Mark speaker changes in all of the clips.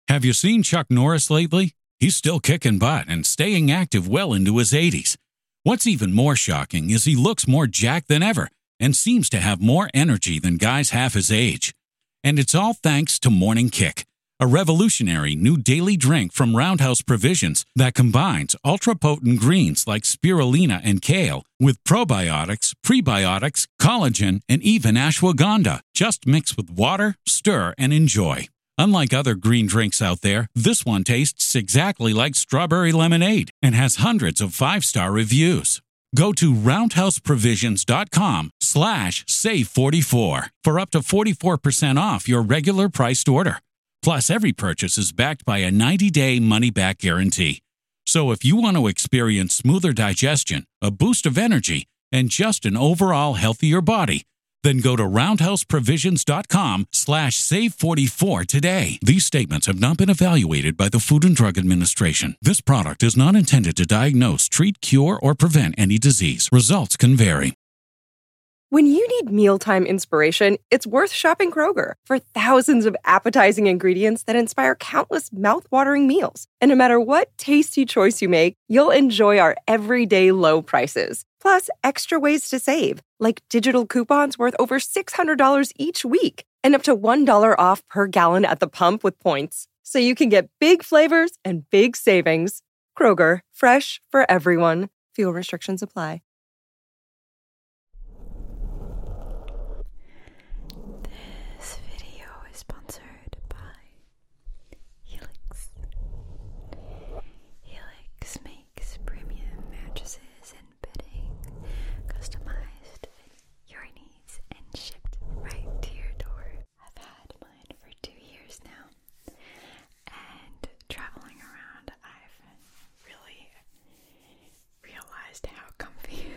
Speaker 1: Have you seen Chuck Norris lately? He's still kicking butt and staying active well into his 80s. What's even more shocking is he looks more jacked than ever and seems to have more energy than guys half his age. And it's all thanks to Morning Kick, a revolutionary new daily drink from Roundhouse Provisions that combines ultra-potent greens like spirulina and kale with probiotics, prebiotics, collagen, and even ashwagandha. Just mix with water, stir, and enjoy. Unlike other green drinks out there, this one tastes exactly like strawberry lemonade and has hundreds of 5-star reviews. Go to roundhouseprovisions.com/save44 for up to 44% off your regular priced order. Plus, every purchase is backed by a 90-day money-back guarantee. So if you want to experience smoother digestion, a boost of energy, and just an overall healthier body, then go to roundhouseprovisions.com/save44 today. These statements have not been evaluated by the Food and Drug Administration. This product is not intended to diagnose, treat, cure, or prevent any disease. Results can vary.
Speaker 2: When you need mealtime inspiration, it's worth shopping Kroger for thousands of appetizing ingredients that inspire countless mouth-watering meals. And no matter what tasty choice you make, you'll enjoy our everyday low prices. Plus, extra ways to save, like digital coupons worth over $600 each week and up to $1 off per gallon at the pump with points. So you can get big flavors and big savings. Kroger, fresh for everyone. Fuel restrictions apply.
Speaker 3: This video is sponsored by Helix. Helix makes premium mattresses and bedding customized to fit your needs and shipped right to your door. I've had mine for 2 years now, and traveling around, I've really realized how comfy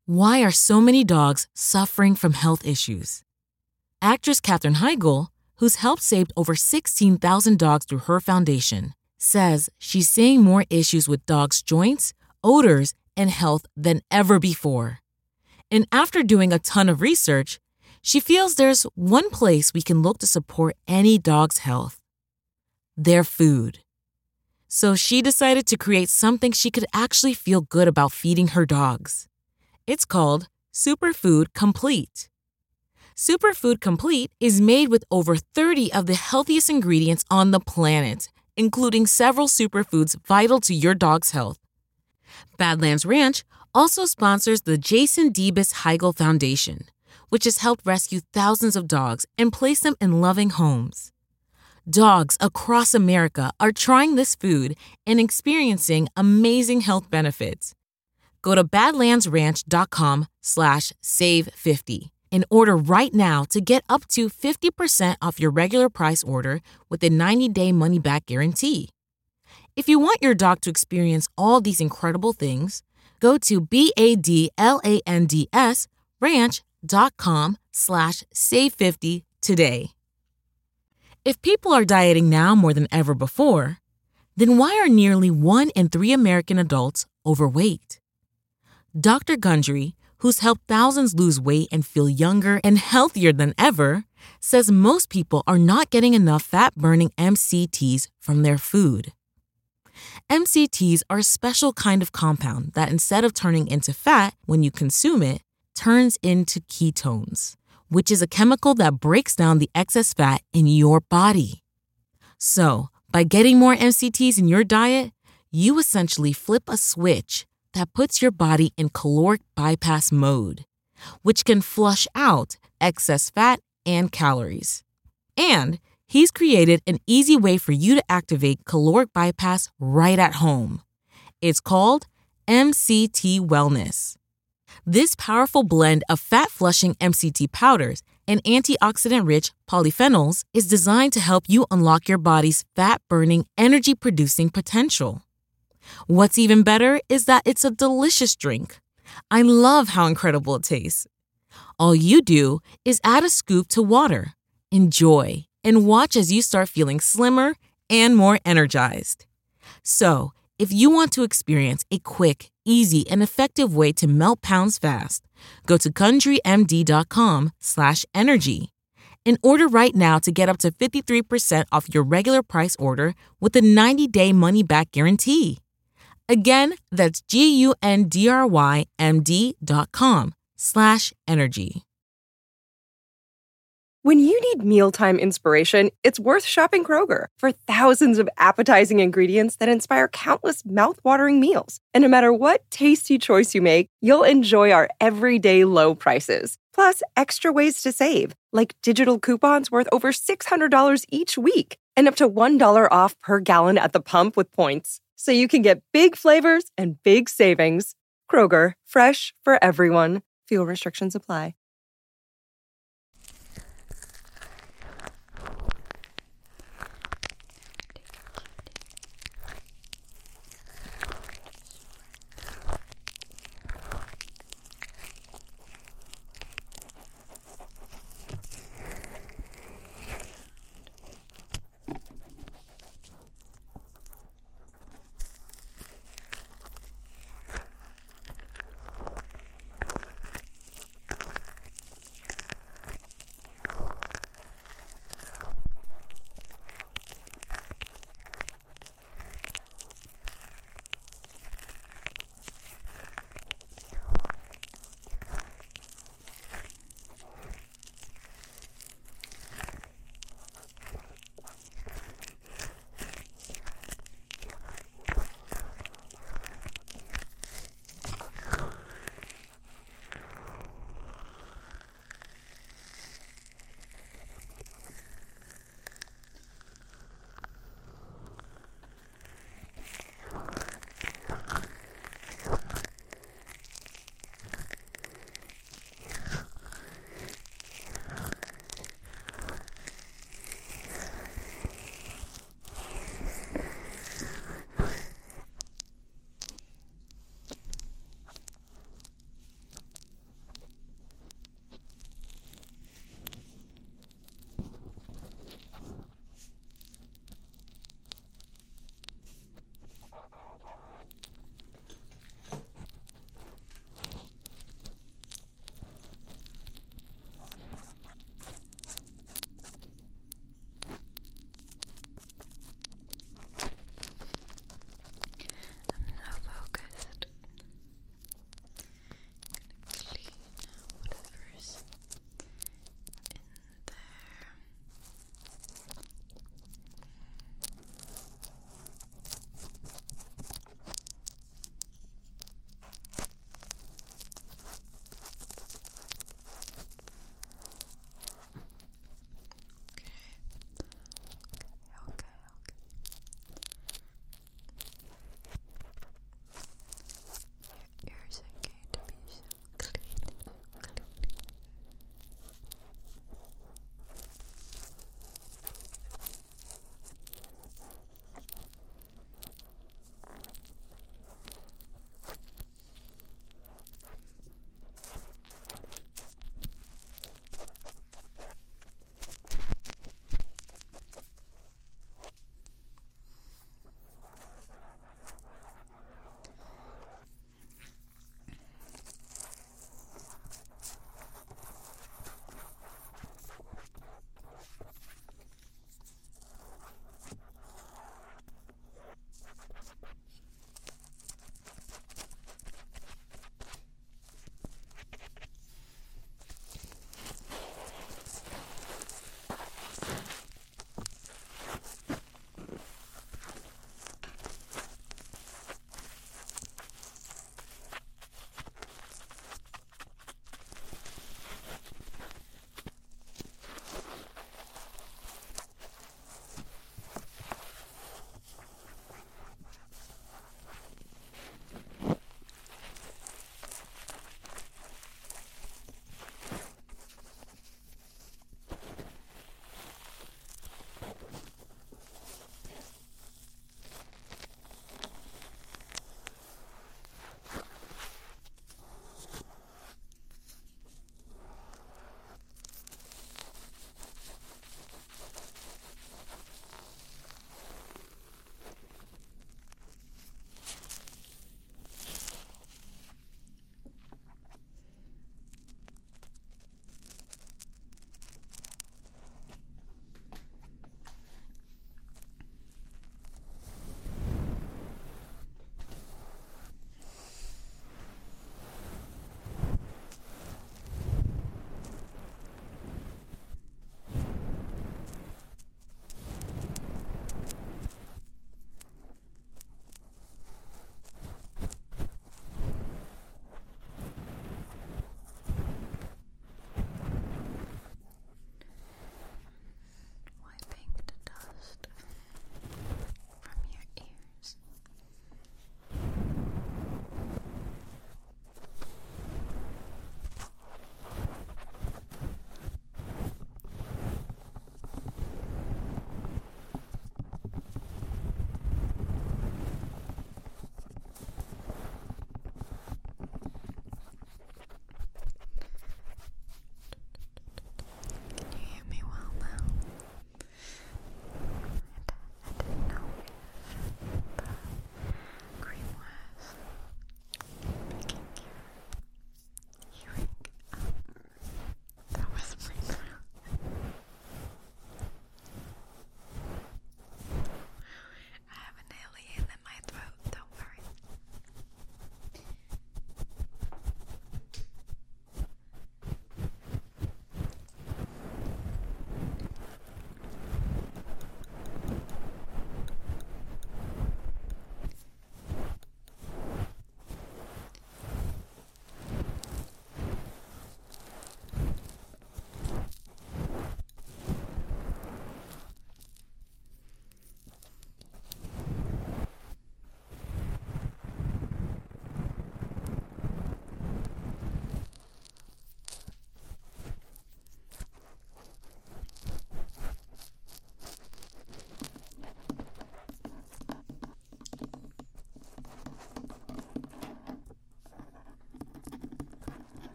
Speaker 4: Why are so many dogs suffering from health issues? Actress Katherine Heigl, who's helped save over 16,000 dogs through her foundation, says she's seeing more issues with dogs' joints, odors, and health than ever before. And after doing a ton of research, she feels there's one place we can look to support any dog's health: their food. So she decided to create something she could actually feel good about feeding her dogs. It's called Superfood Complete. Superfood Complete is made with over 30 of the healthiest ingredients on the planet, including several superfoods vital to your dog's health. Badlands Ranch also sponsors the Jason Debus Heigl Foundation, which has helped rescue thousands of dogs and place them in loving homes. Dogs across America are trying this food and experiencing amazing health benefits. Go to badlandsranch.com/save50 and order right now to get up to 50% off your regular price order with a 90-day money-back guarantee. If you want your dog to experience all these incredible things, go to badlandsranch.com/save50 today. If people are dieting now more than ever before, then why are nearly 1 in 3 American adults overweight? Dr. Gundry, who's helped thousands lose weight and feel younger and healthier than ever, says most people are not getting enough fat-burning MCTs from their food. MCTs are a special kind of compound that, instead of turning into fat when you consume it, turns into ketones, which is a chemical that breaks down the excess fat in your body. So, by getting more MCTs in your diet, you essentially flip a switch that puts your body in caloric bypass mode, which can flush out excess fat and calories. And he's created an easy way for you to activate caloric bypass right at home. It's called MCT Wellness. This powerful blend of fat-flushing MCT powders and antioxidant-rich polyphenols is designed to help you unlock your body's fat-burning, energy-producing potential. What's even better is that it's a delicious drink. I love how incredible it tastes. All you do is add a scoop to water, enjoy, and watch as you start feeling slimmer and more energized. So, if you want to experience a quick, easy, and effective way to melt pounds fast, go to GundryMD.com/energy and order right now to get up to 53% off your regular price order with a 90-day money-back guarantee. Again, that's GUNDRYMD.com/energy.
Speaker 2: When you need mealtime inspiration, it's worth shopping Kroger for thousands of appetizing ingredients that inspire countless mouth-watering meals. And no matter what tasty choice you make, you'll enjoy our everyday low prices. Plus, extra ways to save, like digital coupons worth over $600 each week and up to $1 off per gallon at the pump with points. So you can get big flavors and big savings. Kroger, fresh for everyone. Fuel restrictions apply.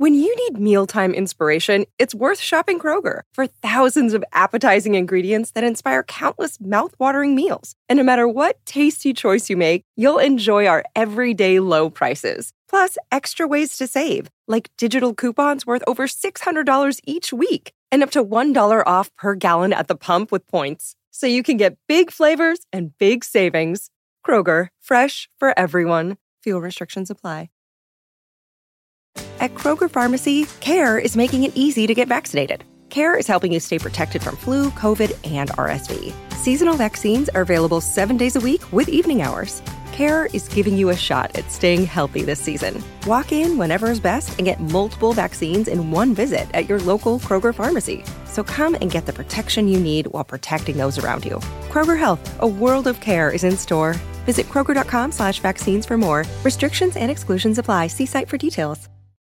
Speaker 2: When you need mealtime inspiration, it's worth shopping Kroger for thousands of appetizing ingredients that inspire countless mouth-watering meals. And no matter what tasty choice you make, you'll enjoy our everyday low prices. Plus, extra ways to save, like digital coupons worth over $600 each week and up to $1 off per gallon at the pump with points. So you can get big flavors and big savings. Kroger, fresh for everyone. Fuel restrictions apply. At Kroger Pharmacy, CARE is making it easy to get vaccinated. CARE is helping you stay protected from flu, COVID, and RSV. Seasonal vaccines are available 7 days a week with evening hours. CARE is giving you a shot at staying healthy this season. Walk in whenever is best and get multiple vaccines in one visit at your local Kroger Pharmacy. So come and get the protection you need while protecting those around you. Kroger Health, a world of care is in store. Visit Kroger.com/vaccines for more. Restrictions and exclusions apply. See site for details.